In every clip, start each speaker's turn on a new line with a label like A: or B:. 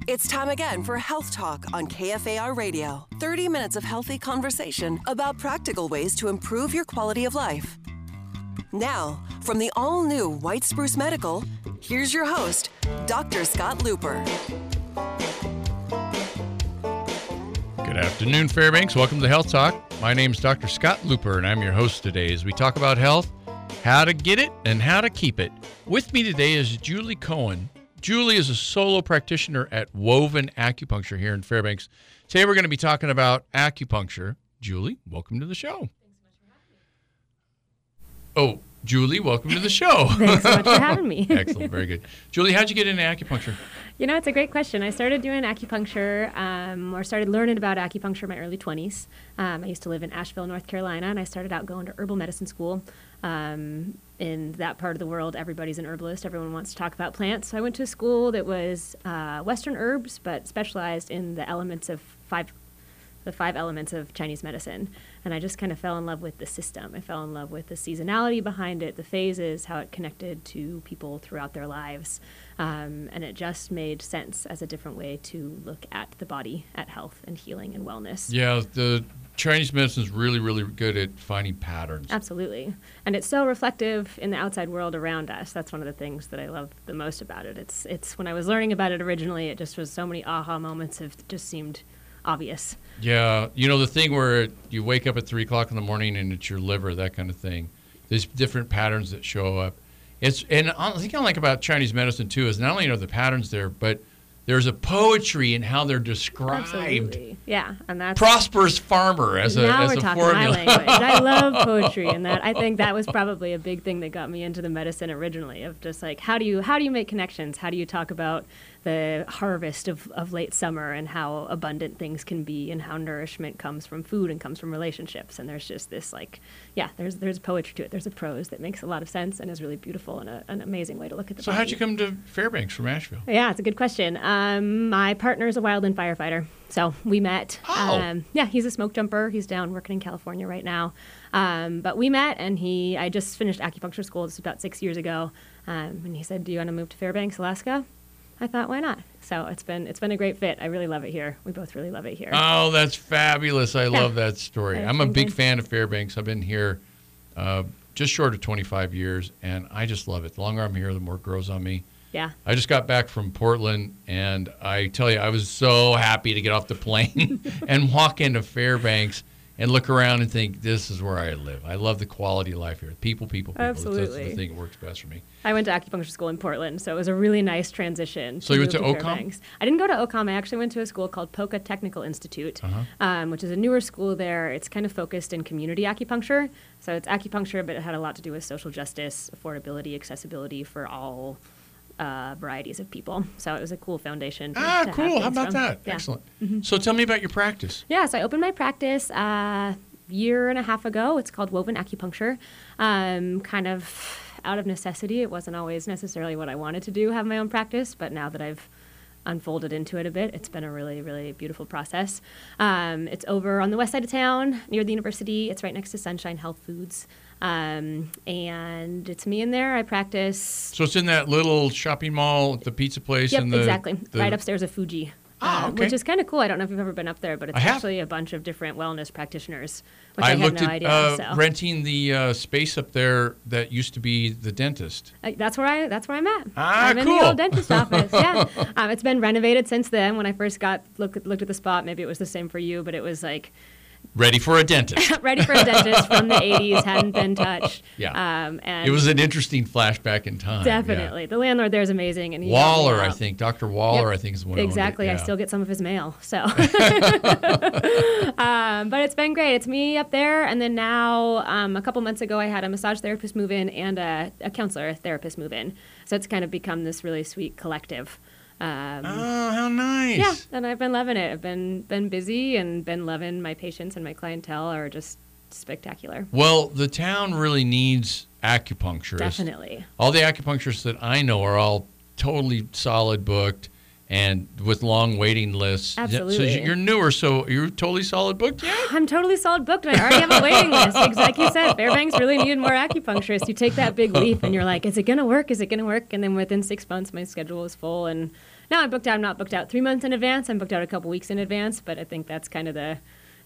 A: It's time again for Health Talk on KFAR Radio. 30 minutes of healthy conversation about practical ways to improve your quality of life. Now, from the all-new White Spruce Medical, here's your host, Dr. Scott Looper.
B: Good afternoon, Fairbanks. Welcome to Health Talk. My name is Dr. Scott Looper, and I'm your host today as we talk about health, how to get it, and how to keep it. With me today is Julie Cohen. Julie is a solo practitioner at Woven Acupuncture here in Fairbanks. Today we're going to be talking about acupuncture. Julie, welcome to the show.
C: Thanks so much for having me.
B: Oh, Julie, welcome to the show.
C: Thanks so much for having me.
B: Excellent, very good. Julie, how'd you get into acupuncture?
C: You know, it's a great question. I started doing acupuncture, or started learning about acupuncture in my early 20s. I used to live in Asheville, North Carolina, and I started out going to herbal medicine school. In that part of the world, everybody's an herbalist. Everyone wants to talk about plants. So I went to a school that was Western herbs, but specialized in the five elements of Chinese medicine. And I just kind of fell in love with the system. I fell in love with the seasonality behind it, the phases, how it connected to people throughout their lives. And it just made sense as a different way to look at the body, at health and healing and wellness.
B: Yeah, the Chinese medicine is really, really good at finding patterns.
C: Absolutely. And it's so reflective in the outside world around us. That's one of the things that I love the most about it. It's when I was learning about it originally, it just was so many aha moments of just seemed obvious. Yeah,
B: you know, the thing where you wake up at 3 o'clock in the morning and it's your liver, that kind of thing. There's different patterns that show up. And the thing I like about Chinese medicine, too, is not only are the patterns there, but there's a poetry in how they're described.
C: Absolutely. Yeah, and that's
B: prosperous farmer as a
C: now
B: as
C: we're
B: a
C: talking
B: formula.
C: my language. I love poetry, and that I think that was probably a big thing that got me into the medicine originally. Of just like how do you make connections? How do you talk about the harvest of late summer and how abundant things can be, and how nourishment comes from food and comes from relationships? And there's just this there's poetry to it. There's a prose that makes a lot of sense and is really beautiful and an amazing way to look at the body.
B: So how'd you come to Fairbanks from Asheville?
C: Yeah, it's a good question. My partner is a wildland firefighter, so we met.
B: Oh.
C: He's a smoke jumper. He's down working in California right now. But we met, and I just finished acupuncture school just about 6 years ago, and he said, "Do you want to move to Fairbanks, Alaska?" I thought, why not? So it's been a great fit. I really love it here. We both really love it here.
B: Oh, that's fabulous. I love that story. I'm a big fan of Fairbanks. I've been here just short of 25 years, and I just love it. The longer I'm here, the more it grows on me.
C: Yeah.
B: I just got back from Portland, and I tell you, I was so happy to get off the plane and walk into Fairbanks and look around and think, this is where I live. I love the quality of life here. People.
C: Absolutely.
B: That's the thing that works best for me.
C: I went to acupuncture school in Portland, so it was a really nice transition.
B: So you went to OCOM?
C: Fairbanks. I didn't go to OCOM. I actually went to a school called Poca Technical Institute, which is a newer school there. It's kind of focused in community acupuncture. So it's acupuncture, but it had a lot to do with social justice, affordability, accessibility for all varieties of people. So it was a cool foundation. To
B: cool. How about
C: from.
B: that?
C: Yeah.
B: Excellent. Mm-hmm. So tell me about your practice.
C: Yeah, so I opened my practice a year and a half ago. It's called Woven Acupuncture. Kind of out of necessity. It wasn't always necessarily what I wanted to do, have my own practice, but now that I've unfolded into it a bit, it's been a really, really beautiful process. It's over on the west side of town, near the university. It's right next to Sunshine Health Foods. And it's me in there. I practice.
B: So it's in that little shopping mall, the pizza place.
C: Yep,
B: and
C: exactly. Right upstairs of Fuji.
B: Okay.
C: Which is kind of cool. I don't know if you've ever been up there, but it's actually a bunch of different wellness practitioners, which I had no idea.
B: I looked at renting the space up there that used to be the dentist.
C: That's where I'm at.
B: I'm
C: in the old dentist office. Yeah, it's been renovated since then. When I first looked at the spot, maybe it was the same for you, but it was like
B: ready for a dentist.
C: Ready for a dentist from the 80s, hadn't been touched.
B: Yeah.
C: And
B: it was an interesting flashback in time.
C: Definitely. Yeah. The landlord there is amazing. And
B: Waller, I think. Dr. Waller,
C: yep.
B: I think, is the one.
C: Exactly.
B: Yeah.
C: I still get some of his mail. So, but it's been great. It's me up there. And then now, a couple months ago, I had a massage therapist move in and a counselor, a therapist move in. So it's kind of become this really sweet collective.
B: How nice.
C: Yeah, and I've been loving it. I've been busy and been loving my patients, and my clientele are just spectacular.
B: Well, the town really needs acupuncturists.
C: Definitely.
B: All the acupuncturists that I know are all totally solid booked and with long waiting lists.
C: Absolutely.
B: So you're newer, so you're totally solid booked yet?
C: I'm totally solid booked, and I already have a waiting list. Like you said, Fairbanks really needed more acupuncturists. You take that big leap, and you're like, is it going to work? Is it going to work? And then within 6 months, my schedule was full, and Now I'm booked out. I'm not booked out 3 months in advance. I'm booked out a couple weeks in advance, but I think that's kind of the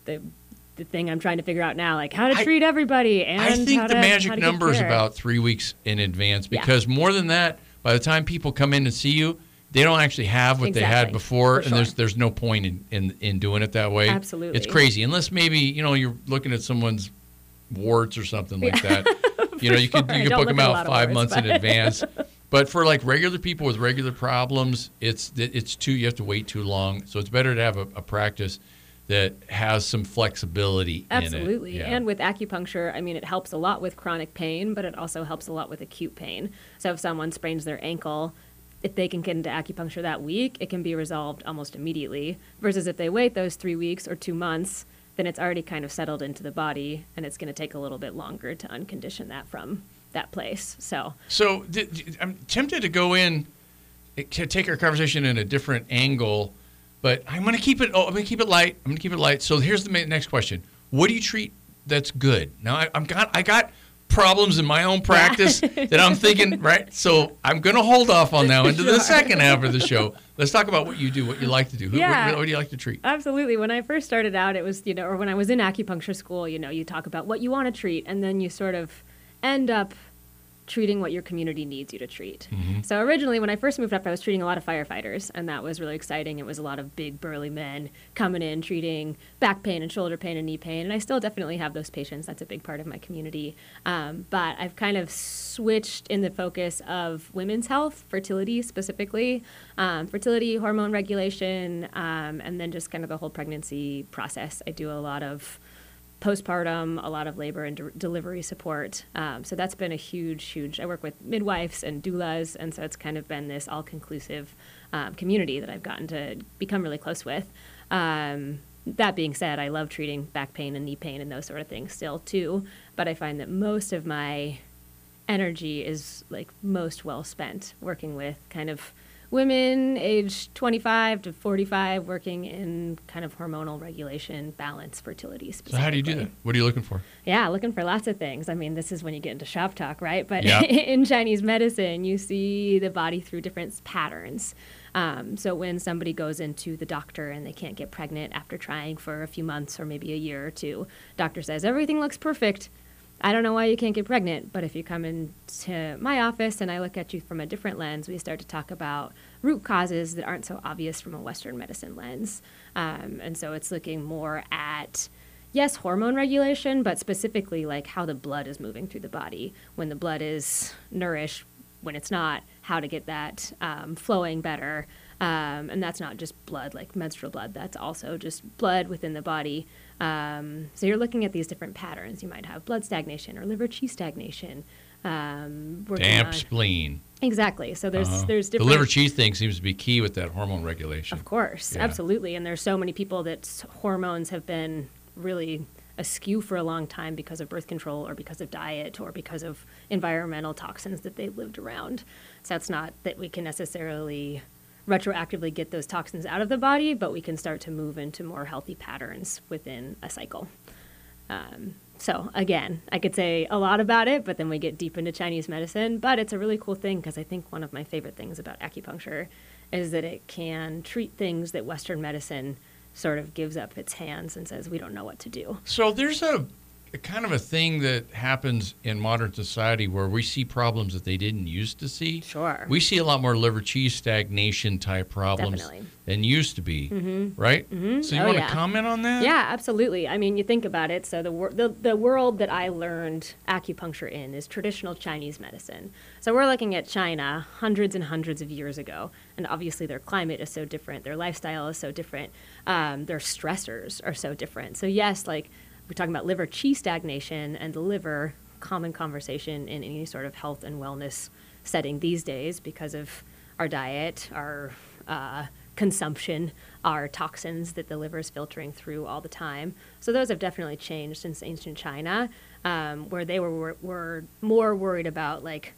C: thing I'm trying to figure out now, like how to treat everybody. And
B: I think the magic
C: how to
B: number is
C: care.
B: about 3 weeks in advance, because more than that, by the time people come in and see you, they don't actually have what they had before,
C: For
B: and
C: sure.
B: there's no point in doing it that way.
C: Absolutely.
B: It's crazy, unless maybe you're looking at someone's warts or something like that. You could book them out 5 months in advance. But for like regular people with regular problems, you have to wait too long. So it's better to have a practice that has some flexibility in it.
C: Absolutely.
B: Yeah.
C: And with acupuncture, I mean, it helps a lot with chronic pain, but it also helps a lot with acute pain. So if someone sprains their ankle, if they can get into acupuncture that week, it can be resolved almost immediately. Versus if they wait those 3 weeks or 2 months, then it's already kind of settled into the body, and it's going to take a little bit longer to uncondition that from that place. So
B: I'm tempted to go in to take our conversation in a different angle, but I'm going to keep it. I'm going to keep it light. So here's the next question: what do you treat that's good? Now I got problems in my own practice that I'm thinking, right? So I'm going to hold off on now into the second half of the show. Let's talk about what you do, what you like to do. What do you like to treat?
C: Absolutely. When I first started out, it was, or when I was in acupuncture school, you talk about what you want to treat, and then you sort of end up treating what your community needs you to treat.
B: Mm-hmm.
C: So originally, when I first moved up, I was treating a lot of firefighters, and that was really exciting. It was a lot of big, burly men coming in, treating back pain and shoulder pain and knee pain, and I still definitely have those patients. That's a big part of my community. But I've kind of switched in the focus of women's health, fertility specifically, fertility, hormone regulation, and then just kind of the whole pregnancy process. I do a lot of postpartum, a lot of labor and delivery support. So that's been a huge, I work with midwives and doulas, and so it's kind of been this all-conclusive community that I've gotten to become really close with. That being said, I love treating back pain and knee pain and those sort of things still too, but I find that most of my energy is like most well spent working with kind of women aged 25 to 45 working in kind of hormonal regulation, balance, fertility specifically.
B: So how do you do that? What are you looking for?
C: Yeah, looking for lots of things. I mean, this is when you get into shop talk, right? But
B: yeah.
C: In Chinese medicine, you see the body through different patterns. So when somebody goes into the doctor and they can't get pregnant after trying for a few months or maybe a year or two, doctor says, everything looks perfect. I don't know why you can't get pregnant, but if you come into my office and I look at you from a different lens, we start to talk about root causes that aren't so obvious from a Western medicine lens. And so it's looking more at, yes, hormone regulation, but specifically like how the blood is moving through the body. When the blood is nourished, when it's not, how to get that flowing better. And that's not just blood, like menstrual blood. That's also just blood within the body. So you're looking at these different patterns. You might have blood stagnation or liver qi stagnation.
B: Damp spleen.
C: Exactly. So there's different.
B: The liver qi thing seems to be key with that hormone regulation.
C: Of course,
B: yeah.
C: Absolutely. And there's so many people that hormones have been really askew for a long time because of birth control or because of diet or because of environmental toxins that they've lived around. So it's not that we can necessarily retroactively get those toxins out of the body, but we can start to move into more healthy patterns within a cycle. So again, I could say a lot about it, but then we get deep into Chinese medicine. But it's a really cool thing because I think one of my favorite things about acupuncture is that it can treat things that Western medicine sort of gives up its hands and says, we don't know what to do.
B: So there's a kind of a thing that happens in modern society where we see problems that they didn't used to see.
C: Sure.
B: We see a lot more liver qi stagnation type problems
C: Definitely.
B: than used to be, right?
C: Mm-hmm.
B: So you want to comment on that?
C: Yeah, absolutely. I mean, you think about it. So the world that I learned acupuncture in is traditional Chinese medicine. So we're looking at China hundreds and hundreds of years ago, and obviously their climate is so different, their lifestyle is so different, their stressors are so different. So yes, like we're talking about liver qi stagnation and the liver, common conversation in any sort of health and wellness setting these days because of our diet, our consumption, our toxins that the liver is filtering through all the time. So those have definitely changed since ancient China, where they were more worried about like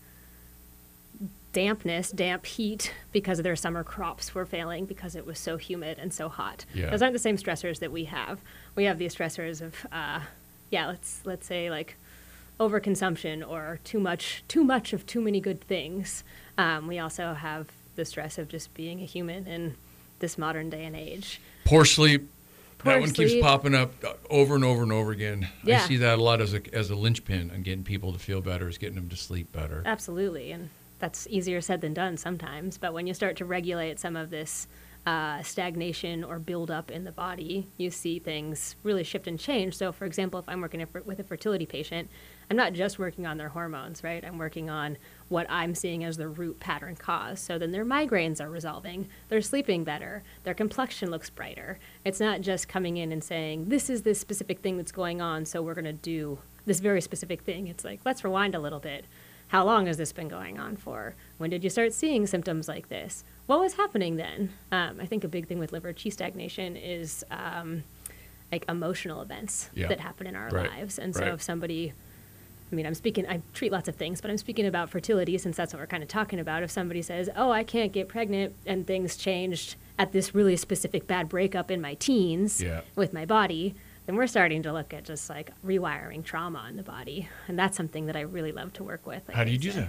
C: damp heat because their summer crops were failing because it was so humid and so hot.
B: Yeah.
C: Those aren't the same stressors that we have. We have these stressors of, let's say like overconsumption or too much of too many good things. We also have the stress of just being a human in this modern day and age.
B: Poor sleep.
C: Poor
B: that one keeps
C: sleep.
B: popping up over and over and over again.
C: Yeah.
B: I see that a lot as a linchpin on getting people to feel better, is getting them to sleep better.
C: Absolutely, and that's easier said than done sometimes. But when you start to regulate some of this stagnation or buildup in the body, you see things really shift and change. So, for example, if I'm working with a fertility patient, I'm not just working on their hormones, right? I'm working on what I'm seeing as the root pattern cause. So then their migraines are resolving, they're sleeping better, their complexion looks brighter. It's not just coming in and saying, this is this specific thing that's going on, so we're going to do this very specific thing. It's like, let's rewind a little bit. How long has this been going on for? When did you start seeing symptoms like this? What was happening then? I think a big thing with liver qi stagnation is like emotional events that happen in our lives. And so if somebody, I mean, I treat lots of things, but I'm speaking about fertility since that's what we're kind of talking about. If somebody says, oh, I can't get pregnant, and things changed at this really specific bad breakup in my teens with my body, then we're starting to look at just like rewiring trauma in the body. And that's something that I really love to work with.
B: How do you do that?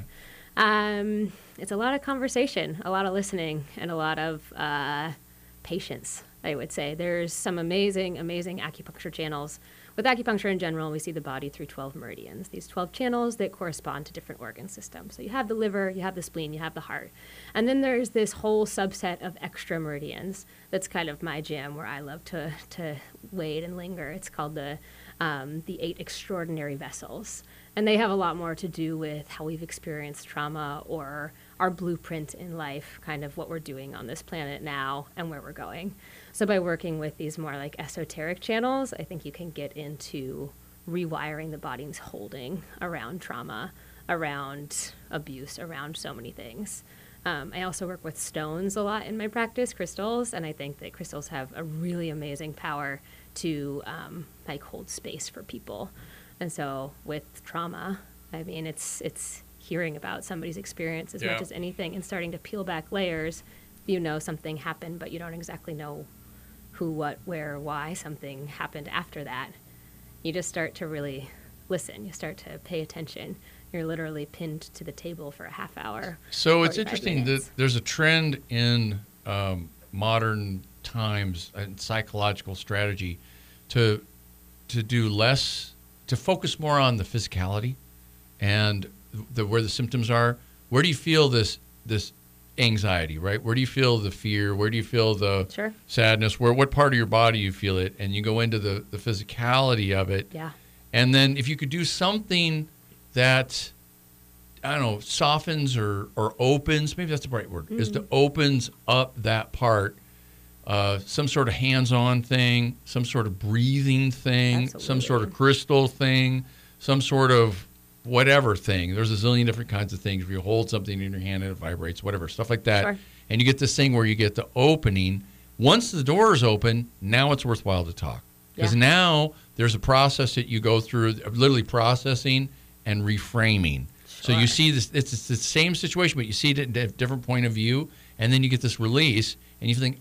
C: It's a lot of conversation, a lot of listening, and a lot of patience, I would say. There's some amazing, amazing acupuncture channels. With acupuncture in general, we see the body through 12 meridians, these 12 channels that correspond to different organ systems. So you have the liver, you have the spleen, you have the heart. And then there's this whole subset of extra meridians that's kind of my jam, where I love to wade and linger. It's called the 8 extraordinary vessels. And they have a lot more to do with how we've experienced trauma or our blueprint in life, kind of what we're doing on this planet now and where we're going. So by working with these more like esoteric channels, I think you can get into rewiring the body's holding around trauma, around abuse, around so many things. I also work with stones a lot in my practice, crystals, and I think that crystals have a really amazing power to like hold space for people. And so with trauma, I mean, it's hearing about somebody's experience as much as anything and starting to peel back layers. You know something happened, but you don't exactly know who, what, where, why something happened after that. You just start to really listen. You start to pay attention. You're literally pinned to the table for a half hour.
B: So it's interesting
C: minutes.
B: that there's a trend in modern times and psychological strategy to do less, to focus more on the physicality and where the symptoms are. Where do you feel this anxiety, right? Where do you feel the fear? Where do you feel the sadness? What part of your body you feel it? And you go into the physicality of it.
C: Yeah.
B: And then if you could do something that, I don't know, softens or opens, maybe that's the right word, is to opens up that part, some sort of hands-on thing, some sort of breathing thing, some sort of crystal thing, some sort of whatever thing. There's a zillion different kinds of things. If you hold something in your hand and it vibrates, whatever, stuff like that.
C: Sure.
B: And you get this thing where you get the opening. Once the door is open, now it's worthwhile to talk. Because now there's a process that you go through, literally processing and reframing. So you see this, it's the same situation, but you see it at a different point of view, and then you get this release, and you think,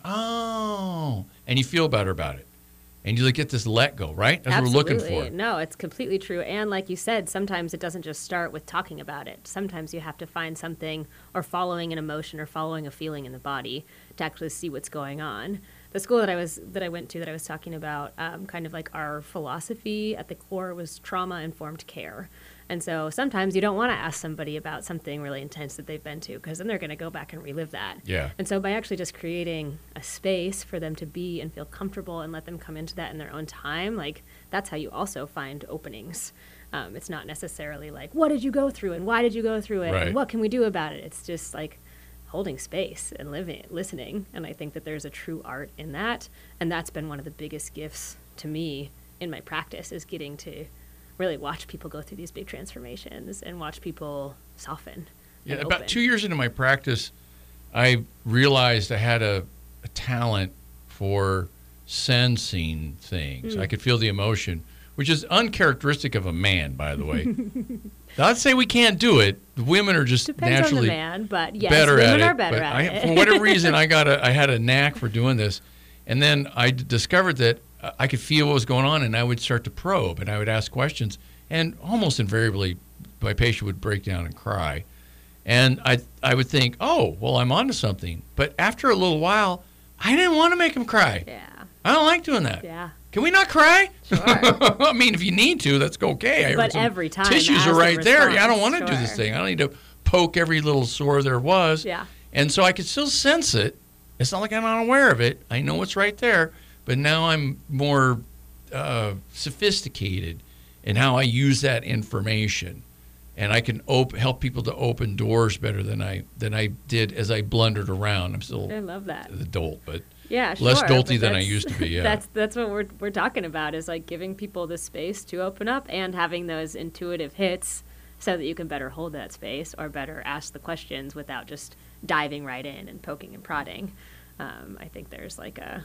B: oh, and you feel better about it. And you get this let go, right? That's what we're looking for.
C: No, it's completely true. And like you said, sometimes it doesn't just start with talking about it. Sometimes you have to find something or following an emotion or following a feeling in the body to actually see what's going on. The school that I went to that I was talking about, kind of like our philosophy at the core was trauma-informed care. And so sometimes you don't want to ask somebody about something really intense that they've been to, because then they're going to go back and relive that.
B: Yeah.
C: And so by actually just creating a space for them to be and feel comfortable and let them come into that in their own time, like that's how you also find openings. It's not necessarily like, what did you go through and why did you go through it and what can we do about it? It's just like holding space and listening. And I think that there's a true art in that. And that's been one of the biggest gifts to me in my practice, is getting to really watch people go through these big transformations and watch people soften.
B: Yeah, about 2 years into my practice, I realized I had a talent for sensing things. I could feel the emotion, which is uncharacteristic of a man, by the way. Not to say we can't do it. The women are just naturally
C: on the man, but yes,
B: better
C: women
B: at
C: are
B: it.
C: better
B: But
C: at it.
B: for whatever reason, I had a knack for doing this. And then I discovered that I could feel what was going on, and I would start to probe, and I would ask questions. And almost invariably, my patient would break down and cry. And I would think, oh, well, I'm onto something. But after a little while, I didn't want to make them cry.
C: Yeah.
B: I don't like doing that.
C: Yeah.
B: Can we not cry?
C: Sure.
B: I mean, if you need to, that's okay.
C: But every time,
B: tissues are right there. Yeah, I don't want to
C: sure.
B: do this thing. I don't need to poke every little sore there was.
C: Yeah.
B: And so I could still sense it. It's not like I'm not aware of it. I know it's right there. But now I'm more sophisticated in how I use that information. And I can help people to open doors better than I did as I blundered around. I'm still
C: I love that.
B: an adult, but
C: yeah,
B: less
C: sure,
B: dolty than I used to be. Yeah,
C: that's what we're talking about, is like giving people the space to open up and having those intuitive hits so that you can better hold that space or better ask the questions without just diving right in and poking and prodding. I think there's like a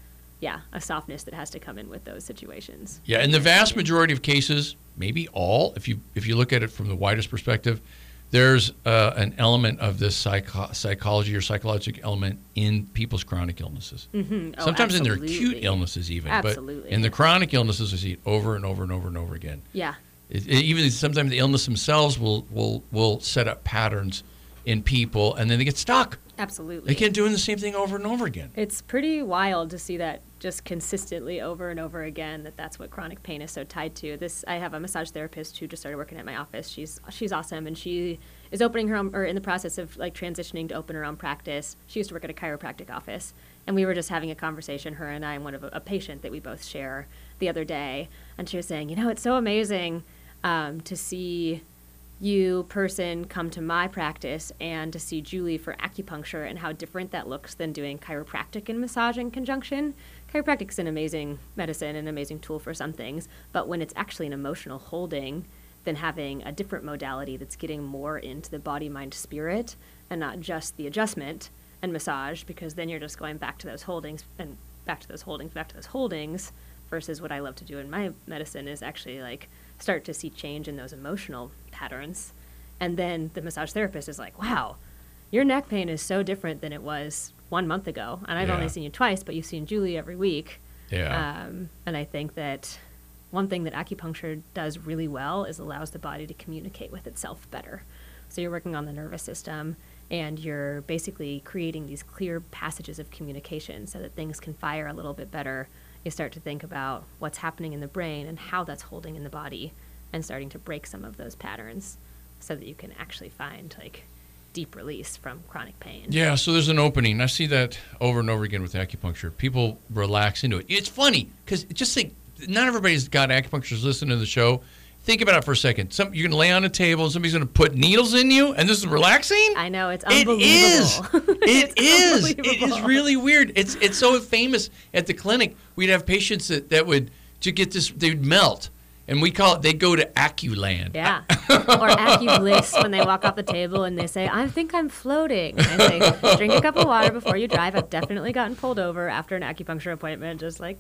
C: softness that has to come in with those situations.
B: Yeah, in the vast majority of cases, maybe all, if you look at it from the widest perspective, there's an element of this psychology or psychological element in people's chronic illnesses.
C: Mm-hmm. Oh,
B: Sometimes
C: absolutely.
B: in their acute illnesses even.
C: Absolutely.
B: But in the chronic illnesses, we see it over and over and over and over again.
C: Yeah.
B: Even sometimes the illness themselves will set up patterns in people, and then they get stuck.
C: Absolutely.
B: They keep doing the same thing over and over again.
C: It's pretty wild to see that just consistently over and over again, that's what chronic pain is so tied to. I have a massage therapist who just started working at my office. She's awesome, and she is opening her own, or in the process of like transitioning to open her own practice. She used to work at a chiropractic office, and we were just having a conversation, her and I, and a patient that we both share the other day, and she was saying, it's so amazing to see you person come to my practice and to see Julie for acupuncture and how different that looks than doing chiropractic and massage in conjunction. Chiropractic is an amazing medicine, an amazing tool for some things, but when it's actually an emotional holding, then having a different modality that's getting more into the body, mind, spirit, and not just the adjustment and massage, because then you're just going back to those holdings and back to those holdings, versus what I love to do in my medicine is actually like start to see change in those emotional patterns. And then the massage therapist is like, wow, your neck pain is so different than it was 1 month ago. And I've only seen you twice, but you've seen Julie every week.
B: Yeah.
C: And I think that one thing that acupuncture does really well is allows the body to communicate with itself better. So you're working on the nervous system, and you're basically creating these clear passages of communication so that things can fire a little bit better. You start to think about what's happening in the brain and how that's holding in the body, and starting to break some of those patterns so that you can actually find like deep release from chronic pain.
B: Yeah, so there's an opening. I see that over and over again with acupuncture. People relax into it. It's funny because just think, not everybody's got acupuncturists listening to the show. Think about it for a second. You're going to lay on a table and somebody's going to put needles in you, and this is relaxing?
C: I know, it's unbelievable.
B: It is. It is really weird. It's so famous at the clinic. We'd have patients that would, to get this, they'd melt. And we call it, they'd go to Aculand.
C: Yeah. Or Acubliss when they walk off the table and they say, I think I'm floating. And I say, drink a cup of water before you drive. I've definitely gotten pulled over after an acupuncture appointment, just like,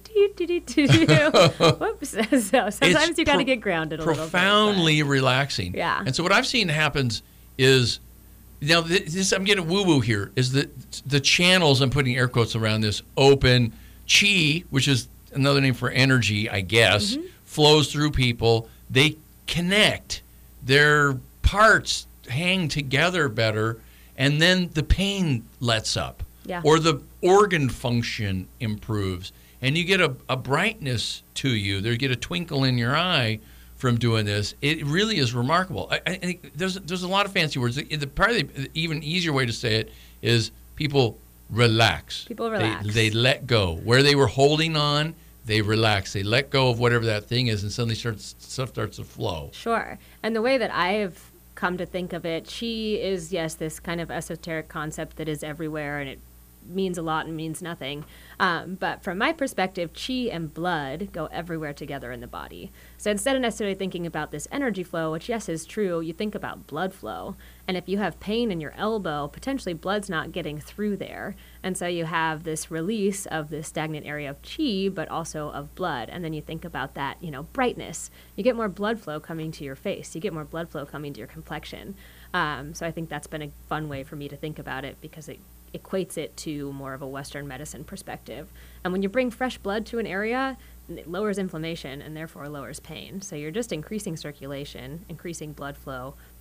C: whoops. So sometimes you got to get grounded a little bit.
B: Profoundly relaxing.
C: Yeah.
B: And so what I've seen happens is, now this, I'm getting woo-woo here, is that the channels, I'm putting air quotes around this, open, chi, which is another name for energy, I guess, flows through people. They connect. Their parts hang together better, and then the pain lets up.
C: Yeah.
B: Or the organ function improves. And you get a brightness to you. You get a twinkle in your eye from doing this. It really is remarkable. I think there's a lot of fancy words. Probably the even easier way to say it is people relax.
C: People relax.
B: They let go. Where they were holding on, they relax. They let go of whatever that thing is, and suddenly stuff starts to flow.
C: Sure. And the way that I've come to think of it, chi is, yes, this kind of esoteric concept that is everywhere, and it means a lot and means nothing. But from my perspective, chi and blood go everywhere together in the body. So instead of necessarily thinking about this energy flow, which, yes, is true, you think about blood flow. And if you have pain in your elbow, potentially blood's not getting through there. And so you have this release of this stagnant area of chi, but also of blood. And then you think about that, brightness. You get more blood flow coming to your face. You get more blood flow coming to your complexion. So I think that's been a fun way for me to think about it, because it equates it to more of a Western medicine perspective. And when you bring fresh blood to an area, it lowers inflammation and therefore lowers pain. So you're just increasing circulation, increasing blood flow,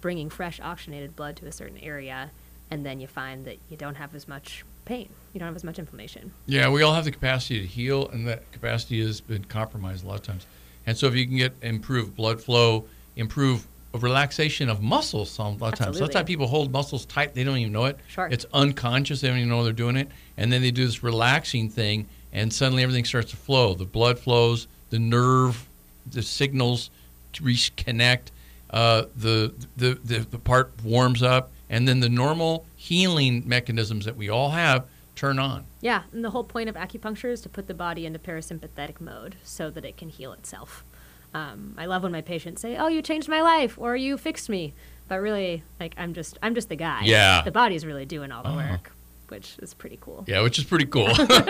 C: bringing fresh oxygenated blood to a certain area, and then you find that you don't have as much pain. You don't have as much inflammation.
B: Yeah, we all have the capacity to heal, and that capacity has been compromised a lot of times. And so if you can get improved blood flow, improve relaxation of muscles a lot of times.
C: Absolutely.
B: Sometimes people hold muscles tight. They don't even know it.
C: Sure.
B: It's unconscious. They don't even know they're doing it. And then they do this relaxing thing, and suddenly everything starts to flow. The blood flows, the nerve, the signals to reconnect, the part warms up, and then the normal healing mechanisms that we all have turn on.
C: Yeah, and the whole point of acupuncture is to put the body into parasympathetic mode so that it can heal itself. I love when my patients say, "Oh, you changed my life," or "You fixed me," but really, like, I'm just the guy.
B: Yeah.
C: The body's really doing all the work, which is pretty cool.
B: Yeah, which is pretty cool.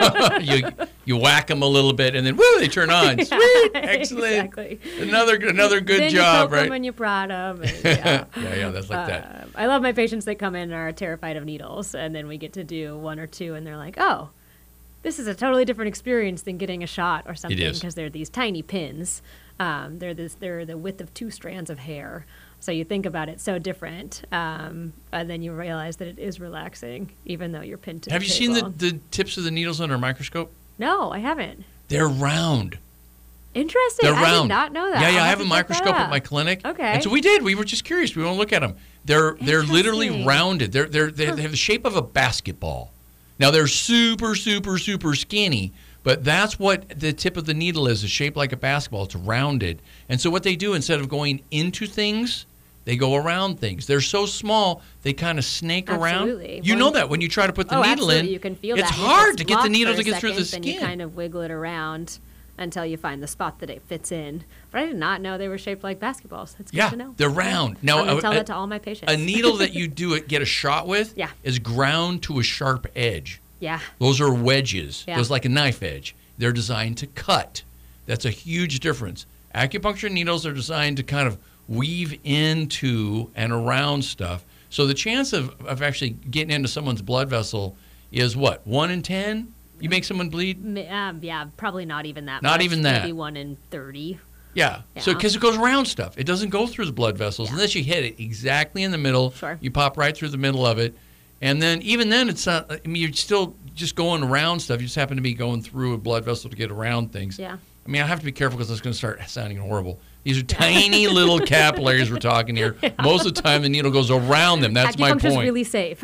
B: you whack them a little bit, and then woo, they turn on. Sweet, excellent.
C: Exactly.
B: Another good
C: then
B: job,
C: you
B: right?
C: Them when you prod them. And, yeah.
B: yeah, that's like that.
C: I love my patients that come in and are terrified of needles, and then we get to do one or two, and they're like, "Oh, this is a totally different experience than getting a shot or something," because they're these tiny pins. They're the width of 2 strands of hair. So you think about it so different, and then you realize that it is relaxing, even though you're pinned to
B: Have
C: the
B: you
C: table.
B: seen the tips of the needles under a microscope?
C: No, I haven't.
B: They're round.
C: Interesting.
B: They're round.
C: I did not know that.
B: Yeah,
C: I'll
B: I have a
C: to check that
B: microscope at
C: out.
B: my clinic.
C: Okay.
B: And so we did. We were just curious. We want to look at them. They're literally
C: Interesting.
B: rounded. They have the shape of a basketball. Now they're super, super, super skinny, but that's what the tip of the needle is. It's shaped like a basketball. It's rounded. And so what they do, instead of going into things, they go around things. They're so small, they kind of snake
C: Absolutely.
B: around. You know that when you try to put the needle
C: absolutely.
B: in,
C: You can feel
B: it's
C: that.
B: hard to get the
C: locked
B: needle
C: for
B: to
C: a
B: get through the
C: second, Then you
B: skin.
C: kind of wiggle it around until you find the spot that it fits in. But I did not know they were shaped like basketballs. That's good to know.
B: They're round. Now,
C: I'm going to tell that to all my patients.
B: A needle that you get a shot with
C: Yeah.
B: is ground to a sharp edge.
C: Yeah.
B: Those are wedges.
C: Yeah.
B: Those like a knife edge. They're designed to cut. That's a huge difference. Acupuncture needles are designed to kind of weave into and around stuff. So the chance of actually getting into someone's blood vessel is what, 1 in 10? You make someone bleed?
C: Yeah, probably not even that
B: Not
C: much.
B: even that.
C: Maybe 1 in 30.
B: Yeah. So
C: Yeah.
B: because it goes around stuff. It doesn't go through the blood vessels unless you hit it exactly in the middle.
C: Sure.
B: You pop right through the middle of it. And then even then it's not, I mean, you're still just going around stuff. You just happen to be going through a blood vessel to get around things.
C: Yeah.
B: I mean, I have to be careful because it's going to start sounding horrible. These are tiny little capillaries we're talking here. Yeah. Most of the time the needle goes around them. That's my point.
C: Acupuncture's really safe.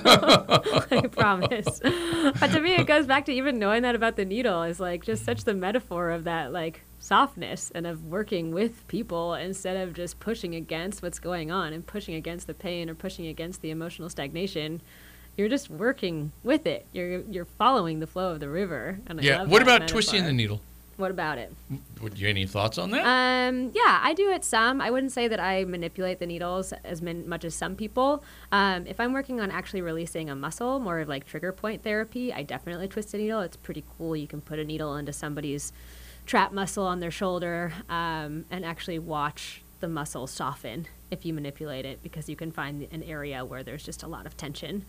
C: I promise. But to me, it goes back to even knowing that about the needle is like just such the metaphor of that like softness and of working with people instead of just pushing against what's going on and pushing against the pain or pushing against the emotional stagnation. You're just working with it. You're following the flow of the river. And I love
B: what
C: that
B: about
C: metaphor.
B: twisting the needle?
C: What about it?
B: Would you any thoughts on that?
C: Yeah, I do it some. I wouldn't say that I manipulate the needles as much as some people. If I'm working on actually releasing a muscle, more of like trigger point therapy, I definitely twist a needle. It's pretty cool. You can put a needle into somebody's trap muscle on their shoulder and actually watch the muscle soften if you manipulate it, because you can find an area where there's just a lot of tension.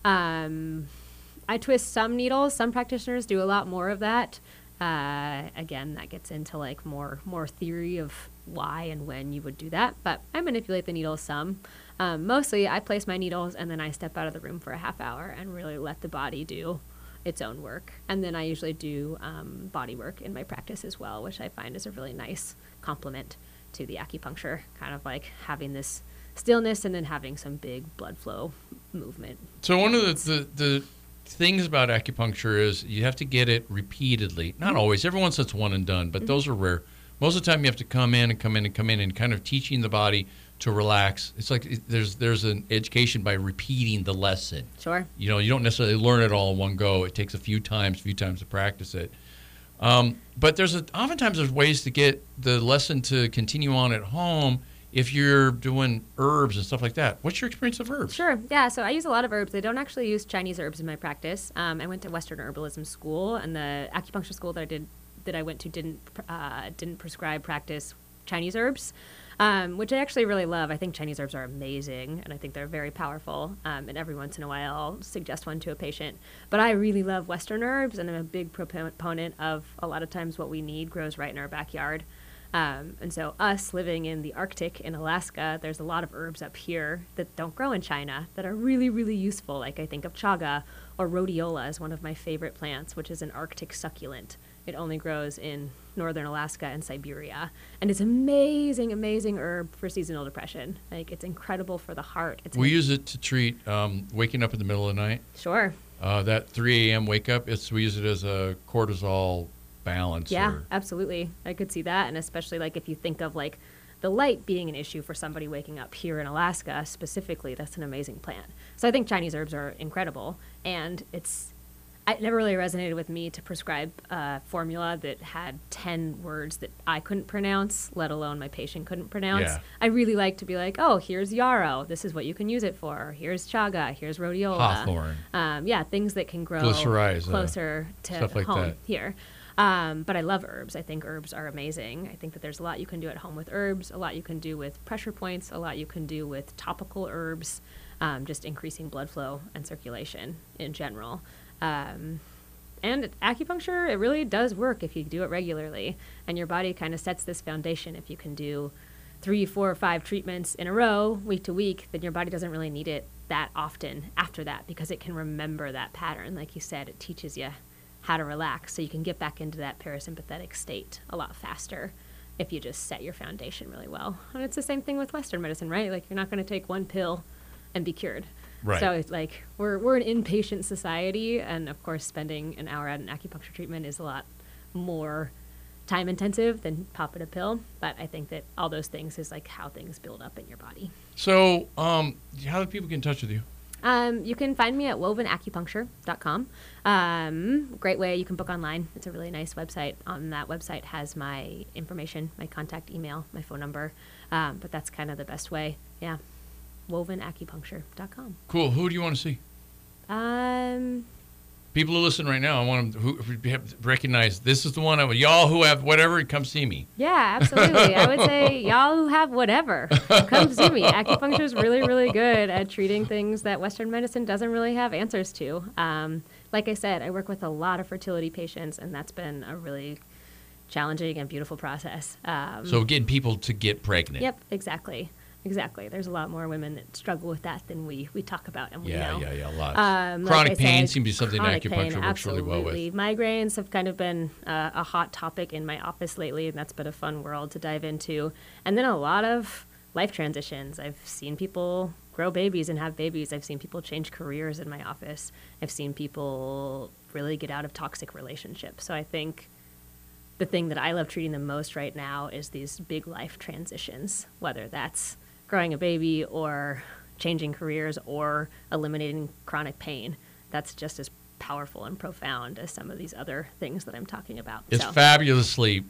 C: I twist some needles. Some practitioners do a lot more of that. Again, that gets into like more theory of why and when you would do that, but I manipulate the needles some. Mostly I place my needles and then I step out of the room for a half hour and really let the body do its own work. And then I usually do body work in my practice as well, which I find is a really nice complement to the acupuncture, kind of like having this stillness and then having some big blood flow movement.
B: So one of the things about acupuncture is you have to get it repeatedly. Not always. Every once it's one and done, but those are rare. Most of the time you have to come in and kind of teaching the body to relax. It's like there's an education by repeating the lesson.
C: Sure.
B: You know, you don't necessarily learn it all in one go. It takes a few times to practice it. But oftentimes there's ways to get the lesson to continue on at home if you're doing herbs and stuff like that. What's your experience of herbs?
C: Sure. Yeah, so I use a lot of herbs. They don't actually use Chinese herbs in my practice. I went to Western herbalism school, and the acupuncture school that I went to didn't practice Chinese herbs, which I actually really love. I think Chinese herbs are amazing, and I think they're very powerful. And every once in a while, I'll suggest one to a patient. But I really love Western herbs, and I'm a big proponent of a lot of times what we need grows right in our backyard. And so us living in the Arctic in Alaska, there's a lot of herbs up here that don't grow in China that are really, really useful. Like I think of chaga, or rhodiola is one of my favorite plants, which is an Arctic succulent. It only grows in northern Alaska and Siberia. And it's amazing, amazing herb for seasonal depression. Like it's incredible for the heart.
B: We use it to treat waking up in the middle of the night.
C: Sure.
B: That 3 a.m. wake up, we use it as a cortisol balancer.
C: Yeah, absolutely. I could see that. And especially like if you think of like the light being an issue for somebody waking up here in Alaska specifically, that's an amazing plant. So I think Chinese herbs are incredible. And it never really resonated with me to prescribe a formula that had 10 words that I couldn't pronounce, let alone my patient couldn't pronounce.
B: Yeah.
C: I really like to be like, oh, here's yarrow. This is what you can use it for. Here's chaga. Here's rhodiola.
B: Hawthorn.
C: Things that can grow
B: Glycyrrhiza,
C: closer to
B: stuff like
C: home
B: that.
C: here. But I love herbs. I think herbs are amazing. I think that there's a lot you can do at home with herbs, a lot you can do with pressure points, a lot you can do with topical herbs, just increasing blood flow and circulation in general. And acupuncture, it really does work if you do it regularly. And your body kind of sets this foundation. If you can do 3, 4, 5 treatments in a row, week to week, then your body doesn't really need it that often after that because it can remember that pattern. Like you said, it teaches you how to relax so you can get back into that parasympathetic state a lot faster if you just set your foundation really well. And it's the same thing with Western medicine, right? Like you're not going to take one pill and be cured.
B: Right.
C: So it's like we're an inpatient society, and of course spending an hour at an acupuncture treatment is a lot more time intensive than popping a pill. But I think that all those things is like how things build up in your body.
B: So how do people get in touch with you?
C: You can find me at wovenacupuncture.com. Great way. You can book online. It's a really nice website. On that website has my information, my contact email, my phone number. But that's kind of the best way. Yeah. wovenacupuncture.com.
B: Cool. Who do you want to see? People who listen right now, I want them to recognize this is the one. Y'all who have whatever, come see me.
C: Yeah, absolutely. I would say y'all who have whatever, come see me. Acupuncture is really, really good at treating things that Western medicine doesn't really have answers to. Like I said, I work with a lot of fertility patients, and that's been a really challenging and beautiful process.
B: So getting people to get pregnant.
C: Yep, exactly. Exactly. There's a lot more women that struggle with that than we talk about and we know.
B: Yeah, lots.
C: Chronic
B: pain seems to be something
C: acupuncture
B: works really well with.
C: Migraines have kind of been a hot topic in my office lately, and that's been a fun world to dive into. And then a lot of life transitions. I've seen people grow babies and have babies. I've seen people change careers in my office. I've seen people really get out of toxic relationships. So I think the thing that I love treating the most right now is these big life transitions, whether that's growing a baby or changing careers or eliminating chronic pain. That's just as powerful and profound as some of these other things that I'm talking about.
B: It's fabulously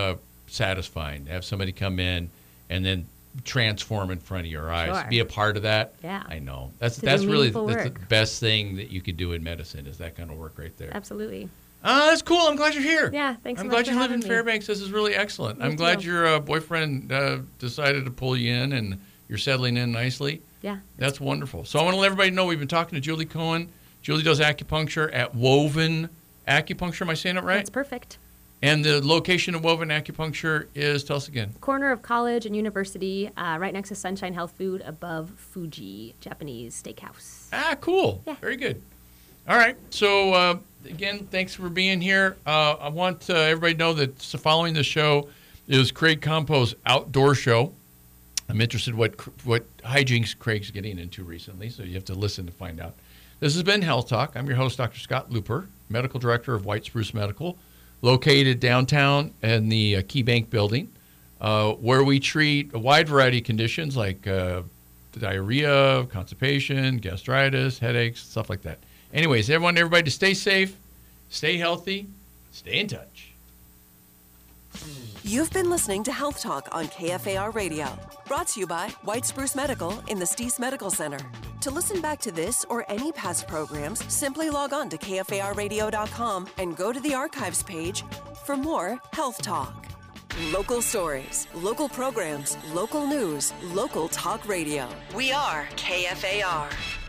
B: satisfying to have somebody come in and then transform in front of your eyes.
C: Sure.
B: Be a part of that.
C: Yeah.
B: I know. That's really the best thing that you could do in medicine is that kind of work right there.
C: Absolutely.
B: That's cool. I'm glad you're here.
C: Yeah, thanks so
B: much.
C: I'm
B: glad
C: for
B: you live in
C: me.
B: Fairbanks. This is really excellent.
C: Me
B: I'm glad
C: too.
B: your boyfriend decided to pull you in and you're settling in nicely.
C: Yeah.
B: That's wonderful. So I want to let everybody know we've been talking to Julie Cohen. Julie does acupuncture at Woven Acupuncture. Am I saying it right?
C: That's perfect.
B: And the location of Woven Acupuncture is, tell us again.
C: Corner of College and University, right next to Sunshine Health Food, above Fuji Japanese Steakhouse.
B: Ah, cool.
C: Yeah.
B: Very good. All right. So, again, thanks for being here. I want everybody to know that following the show is Craig Compo's outdoor show. I'm interested what hijinks Craig's getting into recently, so you have to listen to find out. This has been Health Talk. I'm your host, Dr. Scott Looper, Medical Director of White Spruce Medical, located downtown in the Key Bank building, where we treat a wide variety of conditions like diarrhea, constipation, gastritis, headaches, stuff like that. Anyways, everybody to stay safe, stay healthy, stay in touch.
A: You've been listening to Health Talk on KFAR Radio, brought to you by White Spruce Medical in the Steese Medical Center. To listen back to this or any past programs, simply log on to KFARradio.com and go to the archives page for more Health Talk. Local stories, local programs, local news, local talk radio. We are KFAR.